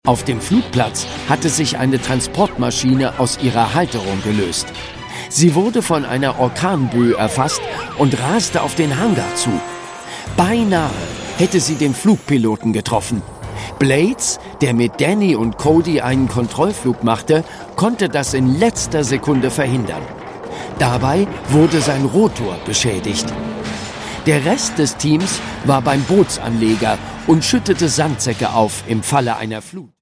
Auf dem Flugplatz hatte sich eine Transportmaschine aus ihrer Halterung gelöst. Sie wurde von einer Orkanböe erfasst und raste auf den Hangar zu. Beinahe hätte sie den Flugpiloten getroffen. Blades, der mit Danny und Cody einen Kontrollflug machte, konnte das in letzter Sekunde verhindern. Dabei wurde sein Rotor beschädigt. Der Rest des Teams war beim Bootsanleger und schüttete Sandsäcke auf im Falle einer Flut.